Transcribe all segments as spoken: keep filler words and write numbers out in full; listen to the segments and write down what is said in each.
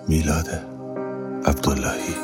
میلاد عبداللهی.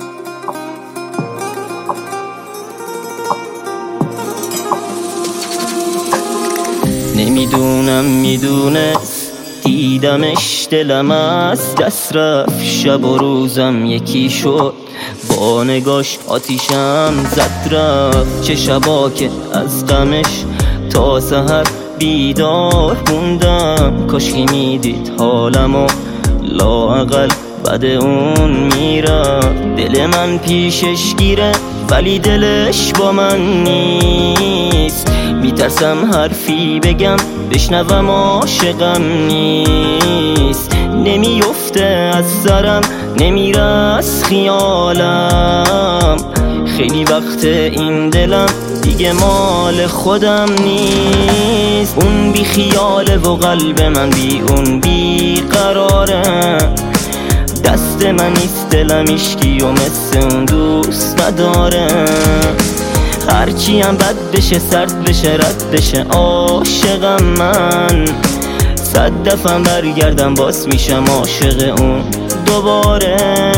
نمیدونم میدونست دیدمش دلم از دست رفت، شب و روزم یکی شد با نگاش آتیشم زد رفت. چه شبا که از غمش تا سحر بیدار موندم، کاشکی میدید حالمو لااقل بعد اون میرفت. دل من پیشش گیره ولی دلش با من نیست، میترسم حرفی بگم بشنوم عاشقم نیست. نمیفته از سرم نمیره از خیالم، خیلی وقت این دلم دیگه مال خودم نیست. اون بی خیاله و قلب من بی اون بی قراره، دست من نیست دلم اشکی و مثل اون دوست نداره. هرچی هم بد بشه سرد بشه رد بشه عاشقم من، صد دفعه برگردم باز میشم عاشق اون دوباره.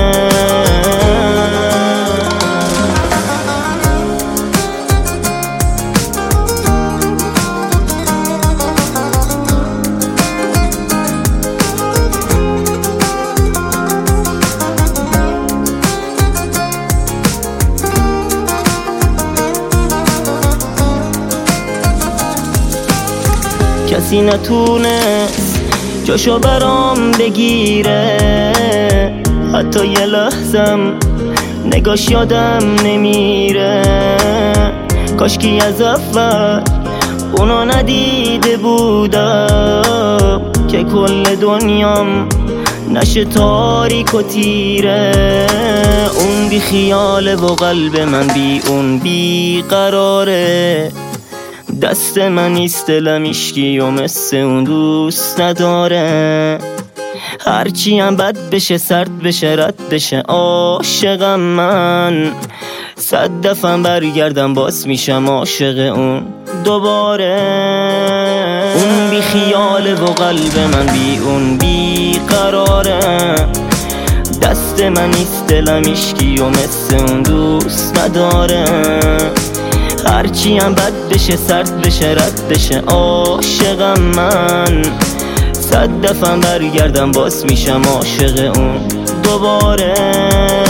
کسی نتونست جاشو برام بگیره، حتی یه لحظم نگاش یادم نمیره. کاشکی از اول اونو ندیده بودم که کل دنیام نشه تاریک و تیره. اون بی خیاله و قلب من بی اون بی قراره، دست من نیست دلم اشکی و مثل اون دوست نداره. هرچی هم بد بشه سرد بشه رد بشه عاشقم من، صد دفعه برگردم باز میشم عاشق اون دوباره. اون بی خیاله و قلب من بی اون بی قراره، دست من نیست دلم اشکی و مثل اون دوست نداره. هرچی هم بد بشه سرد بشه رد بشه عاشقم من، صد دفعه برگردم باز میشم عاشق اون دوباره.